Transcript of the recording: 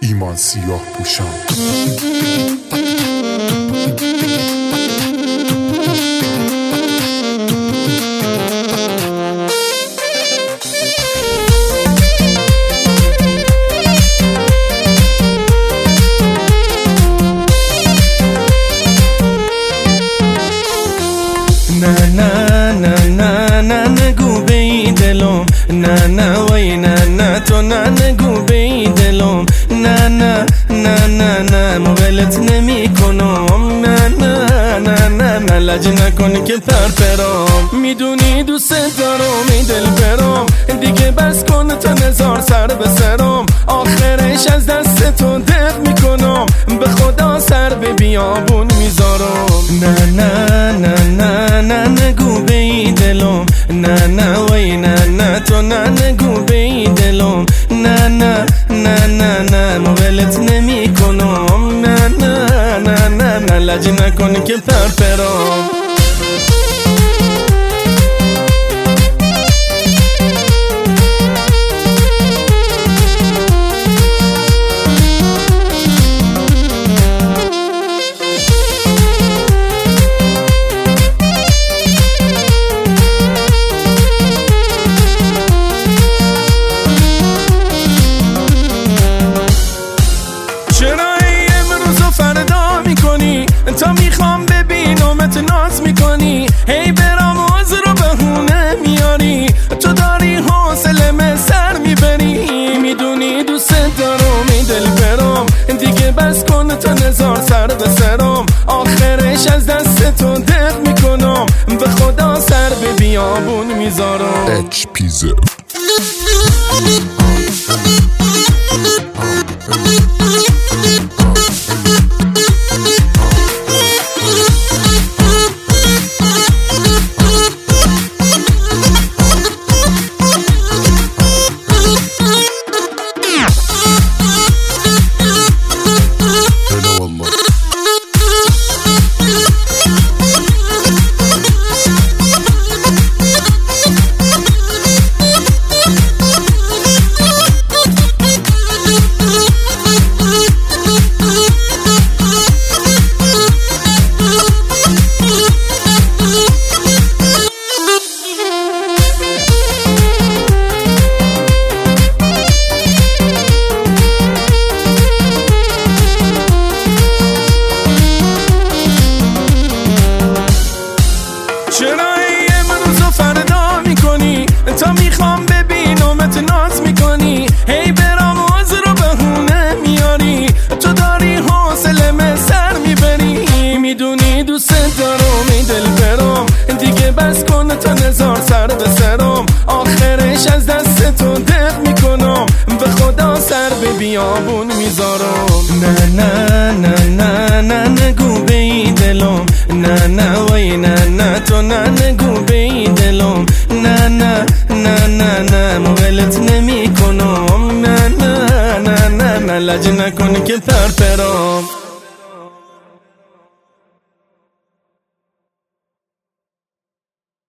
ایمان سیاه پوشان. نه نه نه نه نه نگو به این دلم، نه نه وای نه نه تو نه نگو به این دلم، نه نه نه نه نه مولت نمی کنم، نه نه نه نه نه لج نکن که پرپرم، میدونی دوست دارم ای دل برم، دیگه بس کن تا نزار سر به سرم، آخرش از دست تو دق میکنم، به خدا سر به بیابون میذارم. نه نه نه نه نه نگو به این دلم، نه نه وای نه نه تو نه نگو به این دلم، نه نه نه نه نه مولت نمی کنم، نه نه نه نه نه لج نکن که پرپرم. تا میخوام ببینمت ناز میکنی، هی برام از رو بهونه میاری، تو داری حوصله‌م سر میبری، میدونی دوست دارم این دل برم، دیگه بس کن تا نزار سر به سرم، آخرش از دست تو دق میکنم، به خدا سر به بیابون میذارم. اچ پیزه تا میخوام ببینمت ناز میکنی، هی برام از رو بهونه میاری، تو داری حوصله‌م سر میبری، میدونی دوست دارم این دل برم، دیگه بس کن تا نزار سر به سرم، آخرش از دست تو دق میکنم، به خدا سر به بیابون میذارم. نه نه نه نه نه نگو به این دلم، نه نه وای نه نه تو نه نگو به این دلم، نه نه نه نه نه مولت نمی کنم، نه نه نه نه نه لج نکن که پرپرم.